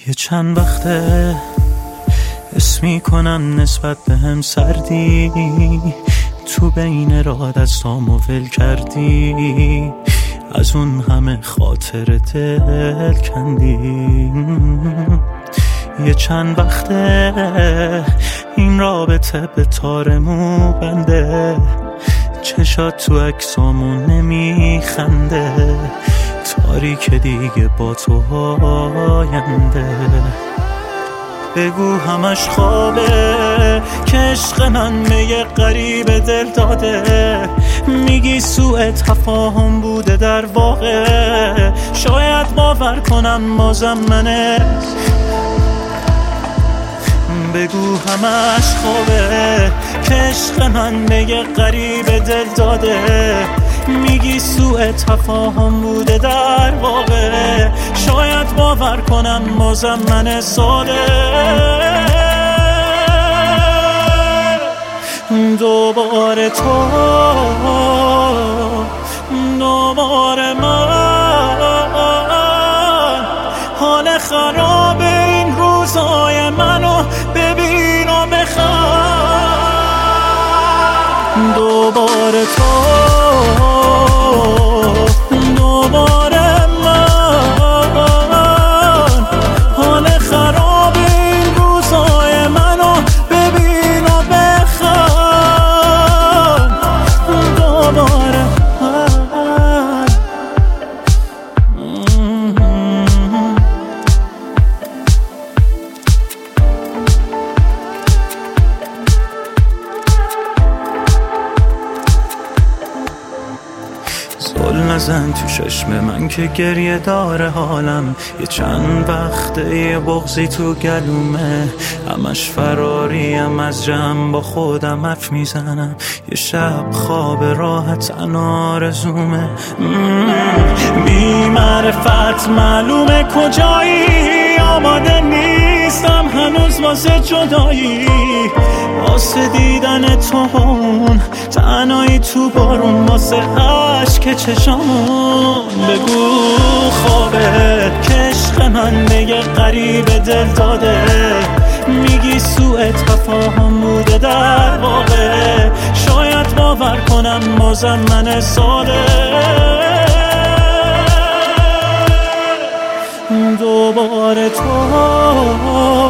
یه چند وقته حس میکنم نسبت به هم سردی، تو بین راه دستامو ول کردی، از اون همه خاطر دل کندی. یه چند وقته این رابطه به تارمو بنده، چشات تو عکسامون نمیخنده، تاریک دیگه با تو آینده. بگو همش خوابه که عشق من به یه غریب دل داده، میگی سوء تفاهم بوده در واقع، شاید باور کنم بازم منه. بگو همش خوابه که عشق من به یه غریب دل داده، میگی سوء تفاهم بوده در واقع، شاید باور کنم بازم من ساده. دوباره تو، دوباره من، حال خراب این روزای منو ببین و بخند. دوباره تو، دوباره من، حال خراب این روزای منو ببین و بخند. دوباره من. زل نزن تو چشم من که گریه داره حالم، یه چند وقته یه بغضی تو گلومه، همش فراریم از جمع با خودم حرف میزنم، یه شب خواب راحت آرزومه. بی معرفت معلومه کجایی، آماده نیستم هنوز واسه جدایی، واسه دیدن تو اون تنهایی تو بارون، واسه عشق چشامون. بگو خوابه که عشق من به یه غریب دل داده، میگی سوء تفاهم بوده در واقع، شاید باور کنم بازم من ساده. دوباره تو